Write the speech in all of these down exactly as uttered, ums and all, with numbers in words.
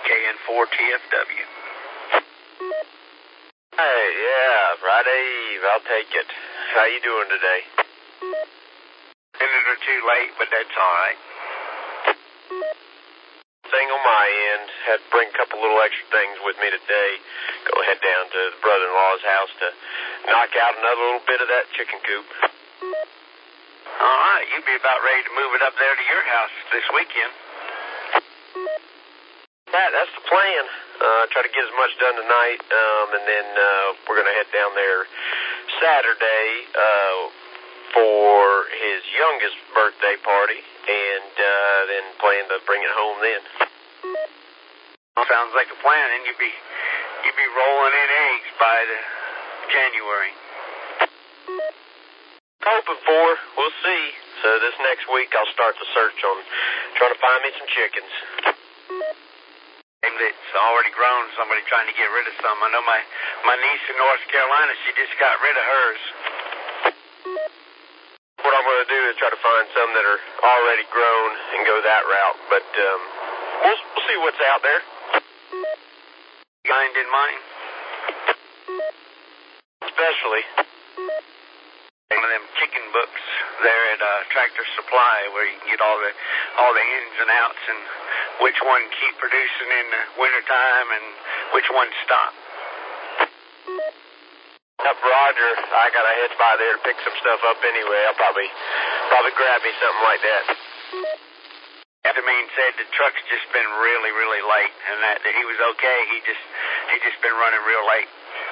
K N four T F W. Hey, yeah, Friday Eve, I'll take it. How you doing today? Minute or two late, but that's all right. Thing on my end, had to bring a couple little extra things with me today. Go head down to the brother-in-law's house to knock out another little bit of that chicken coop. All right, you'd be about ready to move it up there to your house this weekend. That, that's the plan. Uh, try to get as much done tonight, um, and then uh, we're going to head down there Saturday uh, for his youngest birthday party, and uh, then plan to bring it home then. Sounds like a plan, and you'd be you'd be rolling in eggs by the January. Hoping for. We'll see. So this next week I'll start the search on trying to find me some chickens. It's already grown, somebody trying to get rid of some. I know my, my niece in North Carolina, she just got rid of hers. What I'm going to do is try to find some that are already grown and go that route, but um, we'll, we'll see what's out there. Kind in mind? Especially. One of them chicken books there at uh, Tractor Supply where you can get all the all the ins and outs and which one keep producing in the wintertime and which one stop. Up Roger, I got to head by there to pick some stuff up anyway. I'll probably probably grab me something like that. The man said the truck's just been really, really late and that, that he was okay. He just he just been running real late.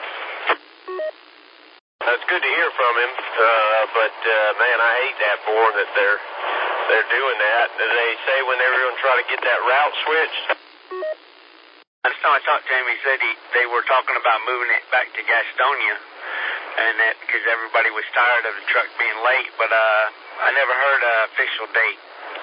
That's good to hear from him, uh, but, uh, man, I hate that for him that they're, they're doing that. Did they say when they were going to try to get that route switched? Last time I talked to him, he said he, they were talking about moving it back to Gastonia, and that because everybody was tired of the truck being late, but uh, I never heard an official date.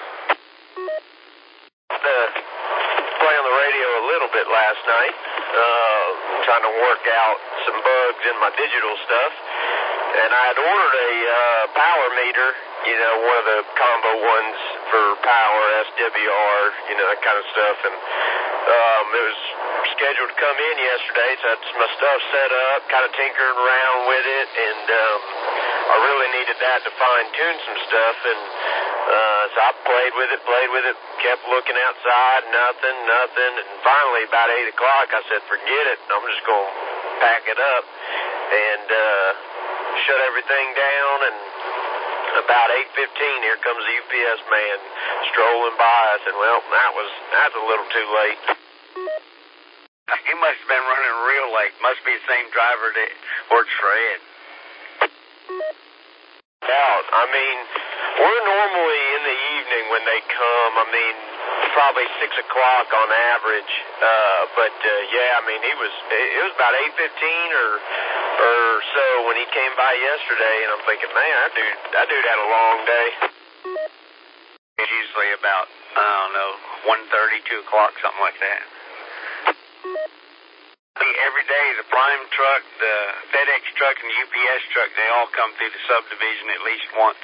Uh, play on the radio a little bit last night, uh, trying to work out some bugs in my digital stuff. And I had ordered a uh, power meter, you know, one of the combo ones for power, S W R, you know, that kind of stuff. And um, it was scheduled to come in yesterday, so I had my stuff set up, kind of tinkering around with it. And um, I really needed that to fine-tune some stuff. And uh, so I played with it, played with it, kept looking outside, nothing, nothing. And finally, about eight o'clock, I said, forget it. I'm just going to pack it up. And uh, shut everything down, and about eight fifteen, here comes the U P S man strolling by. I said, well, that was that's a little too late. He must have been running real late. Must be the same driver that works for Ed. Out. I mean, we're normally in the evening when they come. I mean, probably six o'clock on average. Uh, but uh, yeah, I mean, he was. It was about eight fifteen or or so when he came by yesterday, and I'm thinking, man, that dude, that dude had a long day. It's usually about I don't know, one thirty, two o'clock, something like that. Every day, the Prime truck, the FedEx truck, and the U P S truck, they all come through the subdivision at least once.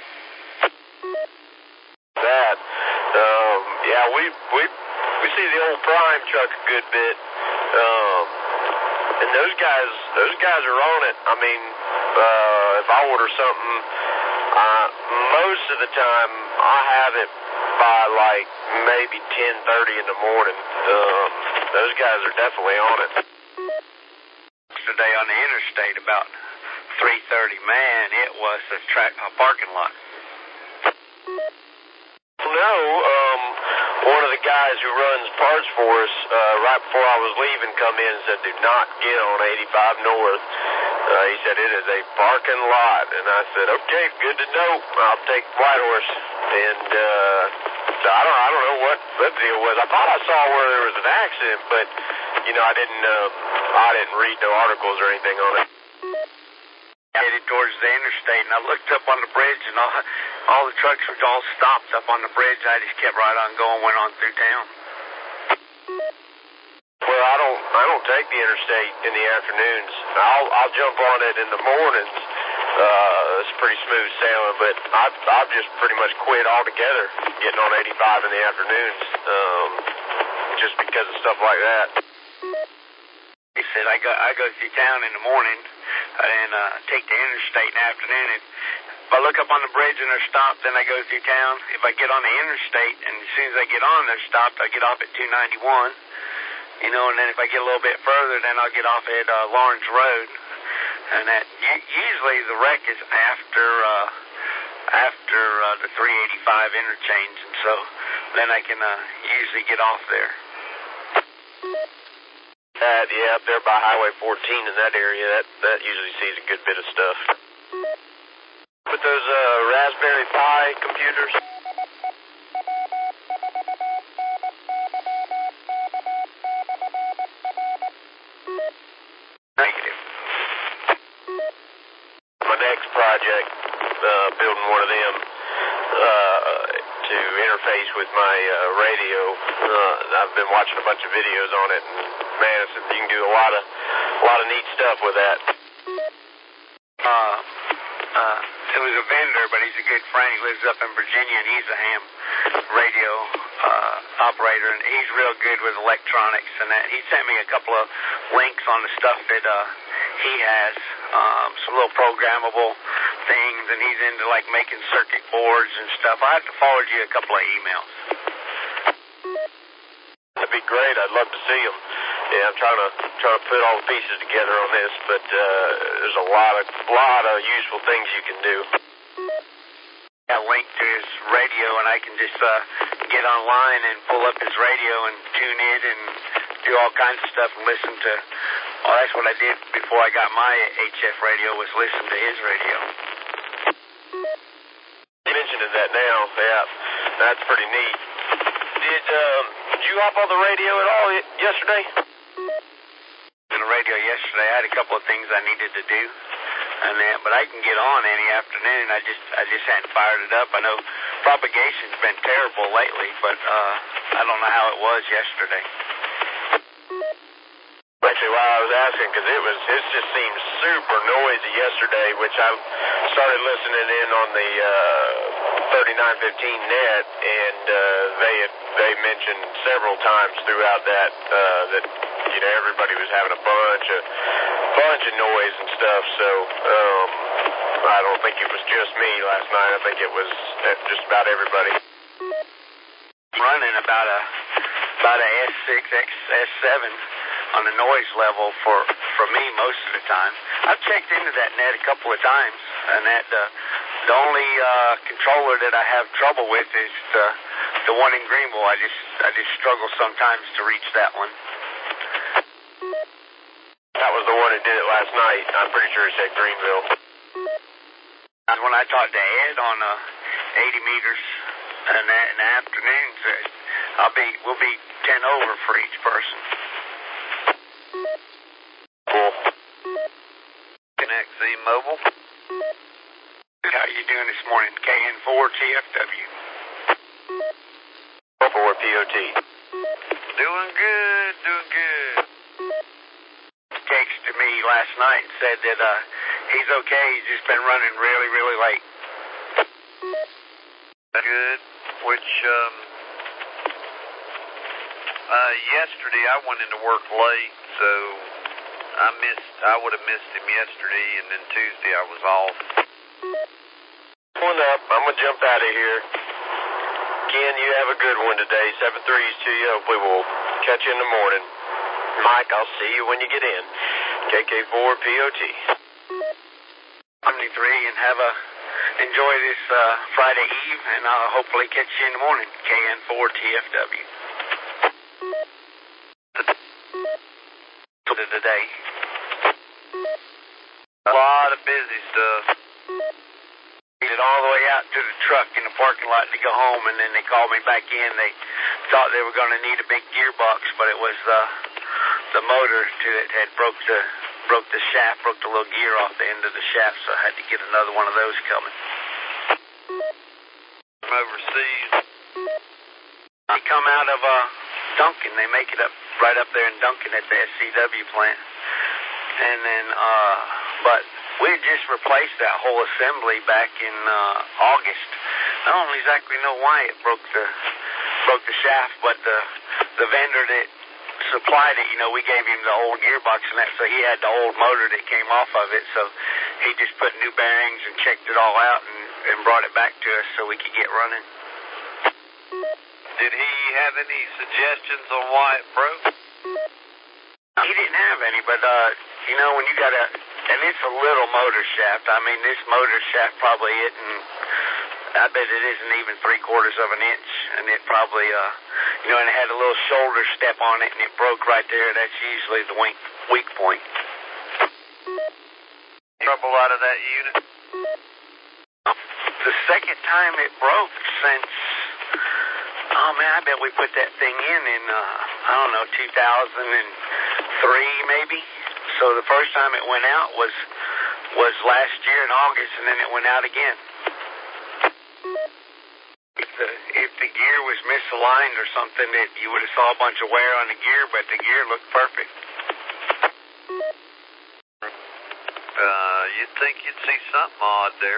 That, um, yeah, we we we see the old Prime truck a good bit, um, and those guys, those guys are on it. I mean, uh, if I order something, uh, most of the time I have it by like maybe ten thirty in the morning. Um, those guys are definitely on it. Yesterday on the interstate about three thirty, man, it was a, tra- a parking lot. No, um, one of the guys who runs parts for us, uh, right before I was leaving, come in and said, do not get on eighty-five North. Uh, he said, it is a parking lot. And I said, okay, good to know. I'll take Whitehorse. And, uh, so I don't, I don't know what the deal was. I thought I saw where there was an accident, but, you know, I didn't, um, I didn't read no articles or anything on it. Headed towards the interstate, and I looked up on the bridge, and all, all the trucks were all stopped up on the bridge. I just kept right on going, went on through town. Well, I don't, I don't take the interstate in the afternoons. I'll, I'll jump on it in the mornings. Uh, it's pretty smooth sailing, but I've, I've just pretty much quit altogether getting on eighty-five in the afternoons, um, just because because of stuff like that. He said, I go, I go through town in the morning and uh, take the interstate in the afternoon. And if I look up on the bridge and they're stopped, then I go through town. If I get on the interstate, and as soon as I get on, they're stopped, I get off at two ninety-one. You know, and then if I get a little bit further, then I'll get off at uh, Lawrence Road. And that usually the wreck is after uh, after uh, the three eighty-five interchange, and so then I can uh, usually get off there. Uh, yeah, up there by Highway fourteen in that area, that, that usually sees a good bit of stuff. With those uh, Raspberry Pi computers? Negative. My next project, uh, building one of them uh, to interface with my uh, radio. Uh, I've been watching a bunch of videos on it, and man, it's, you can do a lot of a lot of neat stuff with that. Uh, uh, it was a vendor, but he's a good friend. He lives up in Virginia, and he's a ham radio uh, operator, and he's real good with electronics and that. He sent me a couple of links on the stuff that uh, he has, um, some little programmable things, and he's into like making circuit boards and stuff. I have to forward you a couple of emails. That'd be great. I'd love to see them. Yeah, I'm trying to trying to put all the pieces together on this, but uh, there's a lot of lot of useful things you can do. A link to his radio, and I can just uh, get online and pull up his radio and tune it and do all kinds of stuff and listen to. Well, that's what I did before I got my H F radio, was listen to his radio. You mentioning that now, yeah, that's pretty neat. Did um, did you hop on the radio at all yesterday? On the radio yesterday, I had a couple of things I needed to do, and then, but I can get on any afternoon. I just I just hadn't fired it up. I know propagation's been terrible lately, but uh, I don't know how it was yesterday. Actually, why I was asking, because it was it just seemed super noisy yesterday, which I started listening in on the uh, thirty-nine fifteen net, and uh, they had, they mentioned several times throughout that uh, that you know everybody was having a bunch of bunch of noise and stuff. So um, I don't think it was just me last night. I think it was just about everybody. Running about a about a S six X S seven on the noise level for for me most of the time. I've checked into that net a couple of times, and that uh, the only uh, controller that I have trouble with is the the one in Greenville. I just I just struggle sometimes to reach that one. That was the one that did it last night. I'm pretty sure it said Greenville. When I talked to Ed on uh, eighty meters in the, in the afternoon, I'll be we'll be ten over for each person. Cool. Connect Z Mobile. How are you doing this morning? K N four T F W. four P O T. Doing good, doing good. Texted me last night and said that uh, he's okay. He's just been running really, really late. Good. Which, um, uh, yesterday I went into work late, so I missed, I would have missed him yesterday, and then Tuesday I was off. One up. I'm going to jump out of here. Ken, you have a good one today. seven threes to you. Hopefully we'll catch you in the morning. Mike, I'll see you when you get in. K K four P O T. seventy-three, and have a, enjoy this uh, Friday Eve, and I'll hopefully catch you in the morning. K N four T F W. Today. A lot of busy stuff. Made it all the way out to the truck in the parking lot to go home, and then they called me back in. They thought they were going to need a big gearbox, but it was uh, the motor to it had broke the broke the shaft, broke the little gear off the end of the shaft, so I had to get another one of those coming. From overseas. They come out of uh, Duncan. They make it up right up there in Duncan at the S C W plant. And then, uh, but we had just replaced that whole assembly back in uh, August. I don't exactly know why it broke the broke the shaft, but the the vendor that supplied it, you know, we gave him the old gearbox and that, so he had the old motor that came off of it, so he just put new bearings and checked it all out and, and brought it back to us so we could get running. Did he have any suggestions on why it broke? He didn't have any, but, uh, you know, when you got a, and it's a little motor shaft, I mean, this motor shaft probably isn't, I bet it isn't even three quarters of an inch, and it probably, uh, you know, and it had a little shoulder step on it, and it broke right there. That's usually the weak, weak point. Trouble out of that unit? The second time it broke since, oh man, I bet we put that thing in in, uh, I don't know, two thousand three maybe. So the first time it went out was, was last year in August, and then it went out again. If the, if the gear was misaligned or something, it, you would have saw a bunch of wear on the gear, but the gear looked perfect. Uh, you'd think you'd see something odd there.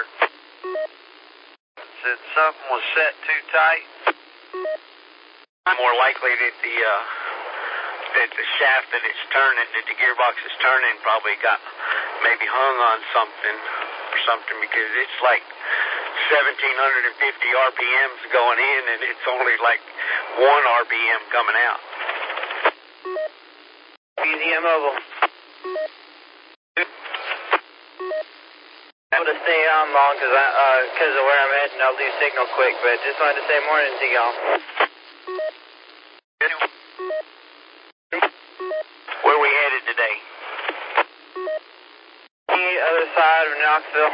Said something was set too tight. More likely that the, uh, that the shaft that it's turning, that the gearbox is turning, probably got maybe hung on something or something, because it's like seventeen fifty R P Ms going in, and it's only like one R P M coming out. B Z M Mobile. I'm going to stay on long because uh, cause of where I'm heading. I'll lose signal quick, but just wanted to say morning to y'all. Where we headed today? The other side of Knoxville.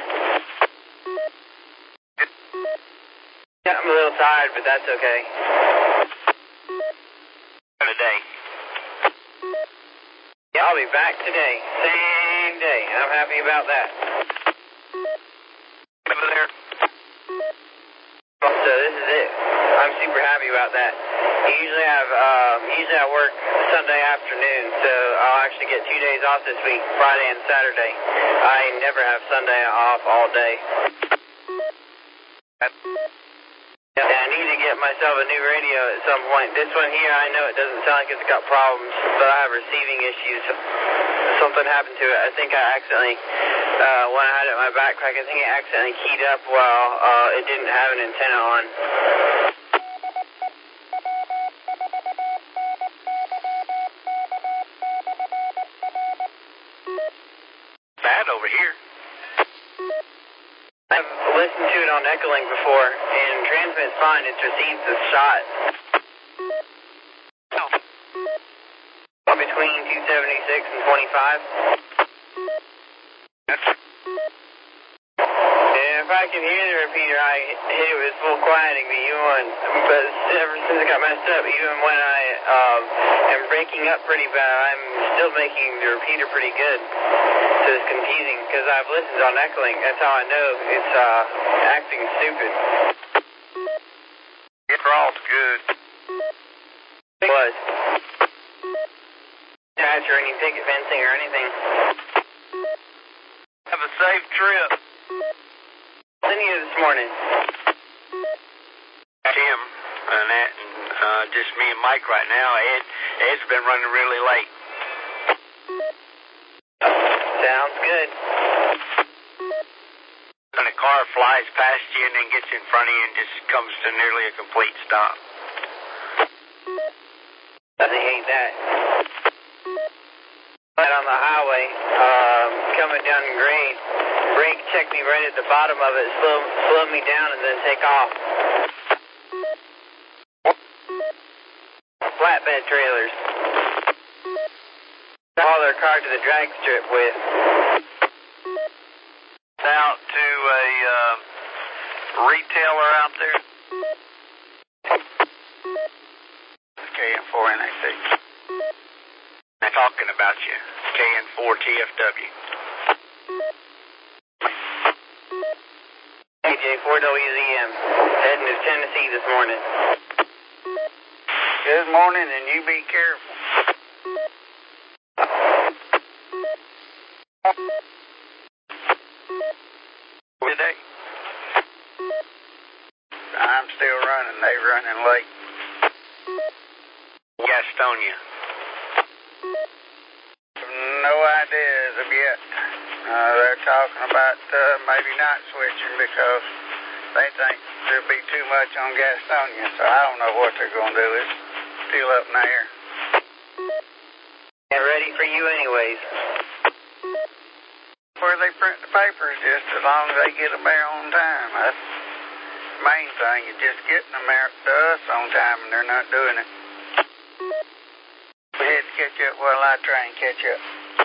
Yeah, I'm a little tired, but that's okay. Today. Yeah, I'll be back today. Same day. I'm happy about that. Over there. So this is it. I'm super happy about that. Usually I have, um, usually I work Sunday afternoon, so I'll actually get two days off this week, Friday and Saturday. I never have Sunday off all day. Yeah, I need to get myself a new radio at some point. This one here, I know it doesn't sound like it's got problems, but I have receiving issues. Something happened to it. I think I accidentally, uh, when I had it in my backpack, I think it accidentally keyed up while uh, it didn't have an antenna on. Bad over here. I've listened to it on Echolink before, and transmit's fine. It's received the shot. Oh. Between two seventy-six and twenty-five. And if I can hear the repeater, I hit it with full quieting, but even, but ever since it got messed up, even when I um, am breaking up pretty bad, I'm still making the repeater pretty good. So it's confusing, because I've listened on Echolink. That's how I know it's uh, acting stupid. It's all good. It was. Patch or any picket fencing or anything. Have a safe trip. Sending you this morning. Tim and that, and uh, just me and Mike right now. Ed, Ed's been running really late. Sounds good. When a car flies past you and then gets in front of you and just comes to nearly a complete stop. I hate that. Right on the highway, um, coming down the grade, brake check me right at the bottom of it, slow, slow me down, and then take off. Flatbed trailers. Haul their car to the drag strip with. Out to a uh, retailer out there. K N four N A C. They're talking about you. K N four T F W. A J four W Z M. Heading to Tennessee this morning. Good morning, and you be careful. Today. I'm still running. They running late. Gastonia. No idea as of yet. Uh, they're talking about uh, maybe not switching because they think there'll be too much on Gastonia, so I don't know what they're going to do. It's still up in the air. And ready for you anyways. Where they print the papers, just as long as they get them there on time. That's the main thing, is just getting them there to us on time, and they're not doing it. We had to catch up while I try and catch up.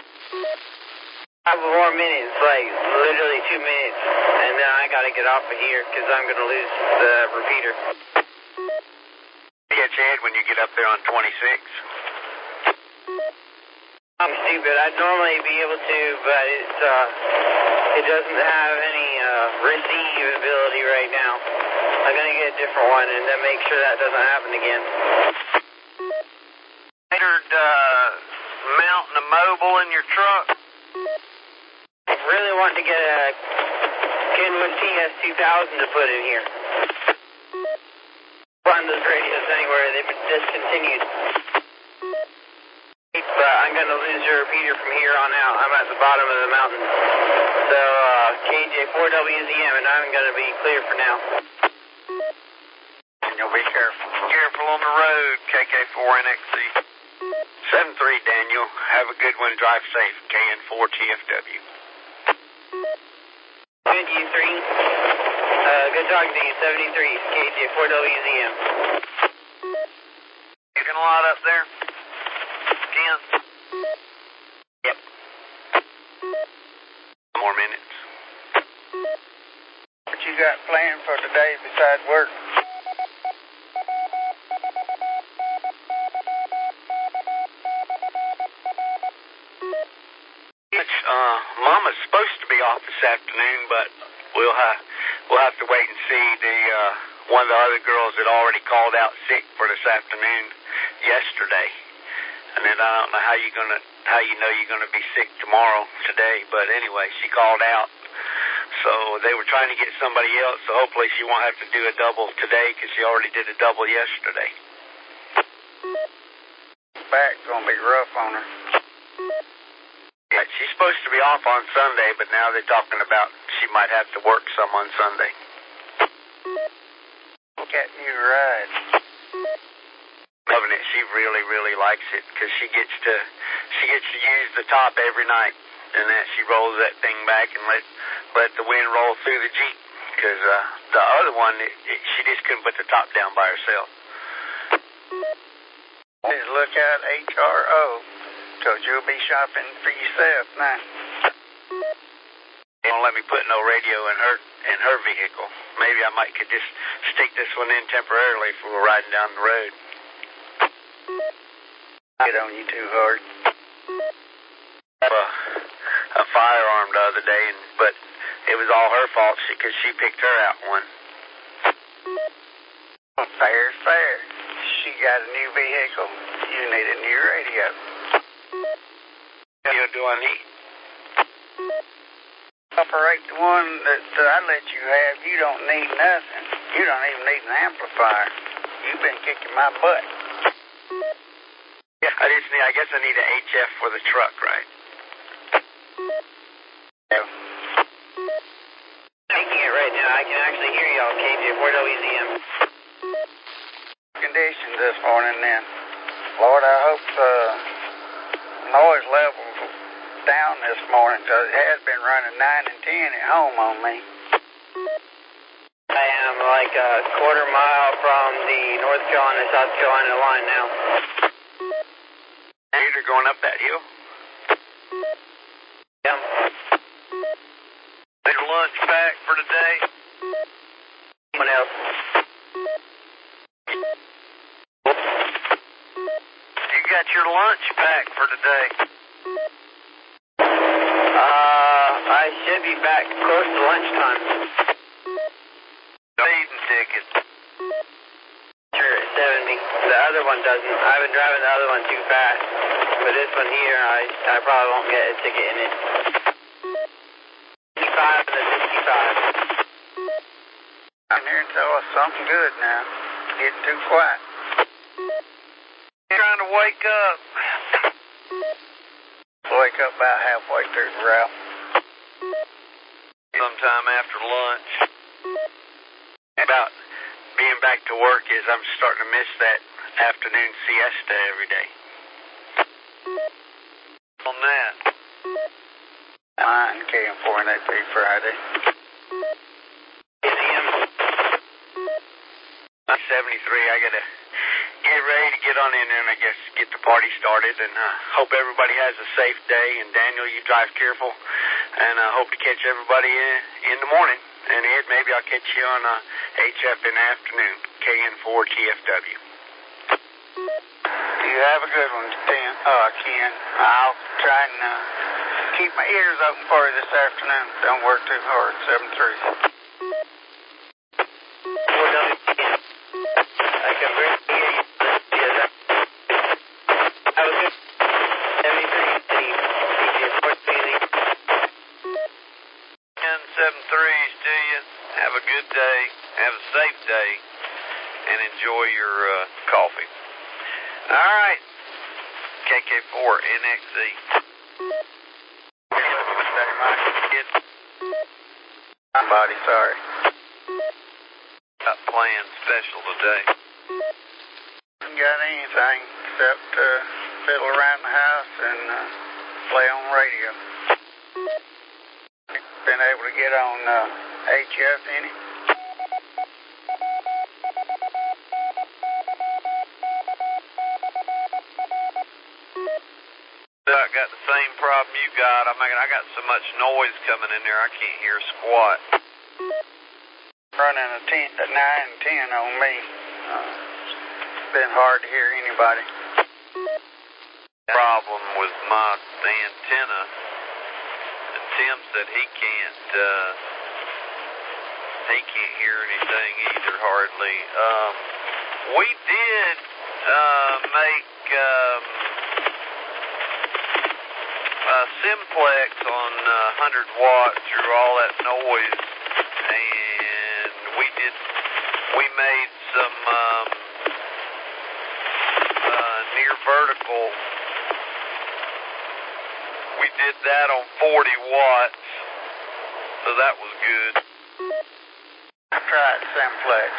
Five more minutes, like literally two minutes, and then I gotta get off of here because I'm gonna lose the repeater. Catch Ed when you get up there on twenty-six. I'm stupid. I'd normally be able to, but it's uh, it doesn't have any uh, receive ability right now. I'm gonna get a different one and then make sure that doesn't happen again. Considered uh, mounting a mobile in your truck? I really want to get a Kenwood T S two thousand to put in here. Find those radios anywhere. They've been discontinued. But I'm going to lose your repeater from here on out. I'm at the bottom of the mountain. So, uh, K J four W Z M, and I'm going to be clear for now. And you'll be careful. Careful on the road, K K four N X C. seven three, Daniel. Have a good one. Drive safe. K N four T F W. Good, you three. Uh, good talking to you, seventy-three, K J four W Z M. You can lot up there? Ken? Yep. More minutes. What you got planned for today besides work? Uh, Mama's supposed to be off this afternoon, but we'll have we'll have to wait and see. The uh, one of the other girls had already called out sick for this afternoon yesterday, and then I don't know how you gonna how you know you're gonna be sick tomorrow today. But anyway, she called out, so they were trying to get somebody else. So hopefully she won't have to do a double today because she already did a double yesterday. Back's gonna be rough on her. Yeah, she's supposed to be off on Sunday, but now they're talking about she might have to work some on Sunday. Cat new ride. Loving it. She really, really likes it because she gets to she gets to use the top every night, and then she rolls that thing back and let let the wind roll through the Jeep. Because uh, the other one, it, it, she just couldn't put the top down by herself. Please look out, H R O. Because you'll be shopping for yourself now. They won't let me put no radio in her in her vehicle. Maybe I might could just stick this one in temporarily if we were riding down the road. Get on you too hard. A, a firearm the other day, and but it was all her fault because she, she picked her out one. Fair's fair. She got a new vehicle. You need a new radio. You do I need? Operate the one that uh, I let you have. You don't need nothing. You don't even need an amplifier. You've been kicking my butt. Yeah, I just need. I guess I need an H F for the truck, right? Yeah. Taking it right now. I can actually hear y'all, K J four W Z M. Conditions this morning, then. Lord, I hope the noise level down this morning, because it has been running nine and ten at home on me. I am like a quarter mile from the North Carolina, South Carolina line now. You're going up that hill? Yeah. Your lunch pack for today? Someone else. You got your lunch pack for today? Uh, I should be back close to lunchtime. Speeding ticket. Sure, seventy. The other one doesn't. I've been driving the other one too fast. But this one here, I I probably won't get a ticket in it. sixty-five and the sixty-five. I'm here to tell us something good now. Getting too quiet. Trying to wake up. wake up about halfway through the route. Sometime after lunch. About being back to work is I'm starting to miss that afternoon siesta every day. On that. Mine came for an A P Friday. I'm seventy-three. I gotta get ready to get on in there and I guess get the party started. And uh, hope everybody has a safe day. And Daniel, you drive careful. And I uh, hope to catch everybody in, in the morning. And Ed, maybe I'll catch you on uh, H F in the afternoon. K N four T F W. You have a good one, Ken. Uh, Ken. I'll try and uh, keep my ears open for you this afternoon. Don't work too hard. seven three. I can barely hear you. I was good. seventy-three, ten seven threes to you. Have a good day. Have a safe day. And enjoy your uh, coffee. All right. K K four N X E. Somebody, sorry. Got planned special today. Haven't got anything except uh, fiddle around the house and uh, play on radio. Been able to get on uh, H F any? I got the same problem you got. I mean, I got so much noise coming in there, I can't hear squat. Running a ten, a nine and ten on me. Uh, it's been hard to hear anybody. Problem with my antenna, and Tim said he can't. Uh, he can't hear anything either, hardly. Um, we did uh, make. Um, Uh, simplex on uh, one hundred watt through all that noise, and we did, we made some um, uh, near vertical, we did that on forty watts, so that was good. I tried simplex.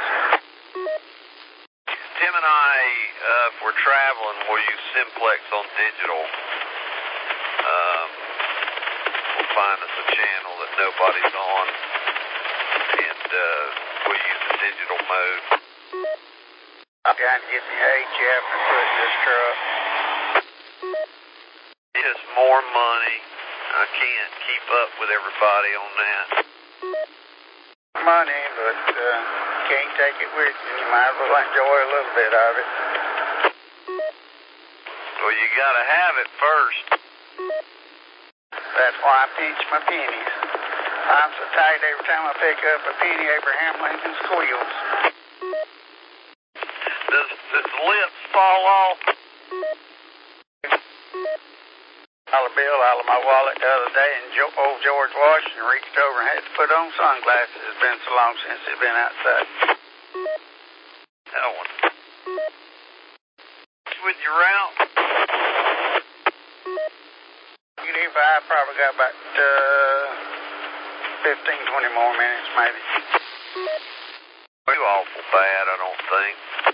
Tim and I, uh, if we're traveling, we'll use simplex on digital. Um, we'll find us a channel that nobody's on, and uh, we'll use the digital mode. I'm trying to get the H F to put in this truck. It's more money. I can't keep up with everybody on that. Money, but uh, can't take it with you. You might as well enjoy a little bit of it. Well, you gotta have it first. That's why I pinch my pennies. I'm so tight every time I pick up a penny, Abraham Lincoln squeals. Does, does the lips fall off? Dollar bill out of my wallet the other day, and jo- old George Washington reached over and had to put on sunglasses. It's been so long since he's been outside. That one. With your route? I probably got about uh, fifteen, twenty more minutes, maybe. Too awful bad, I don't think.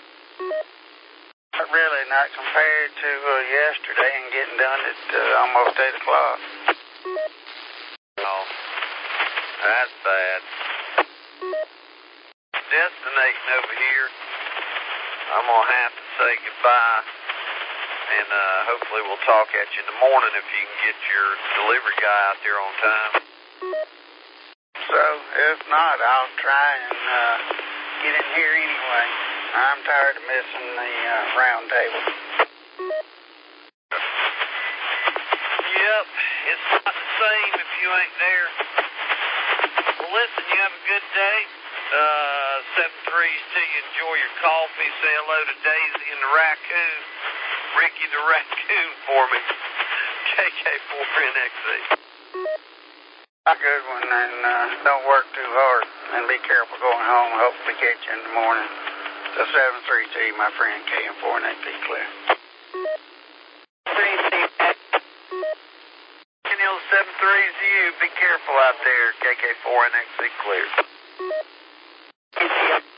But really not compared to uh, yesterday and getting done at uh, almost eight o'clock. Oh, that's bad. Destinating over here. I'm going to have to say goodbye. And uh, hopefully we'll talk at you in the morning if you can get your delivery guy out there on time. So, if not, I'll try and uh, get in here anyway. I'm tired of missing the uh, round table. Yep, it's not the same if you ain't there. Well, listen, you have a good day. Uh, seven threes to you. Enjoy your coffee. Say hello to Daisy and the raccoon. Ricky the raccoon for me. K K four N X E. A good one, and uh, don't work too hard. And be careful going home. Hopefully catch you in the morning. So seven three to you, my friend, K N four N X E clear. threes to you. Be careful out there, K K four N X C clear.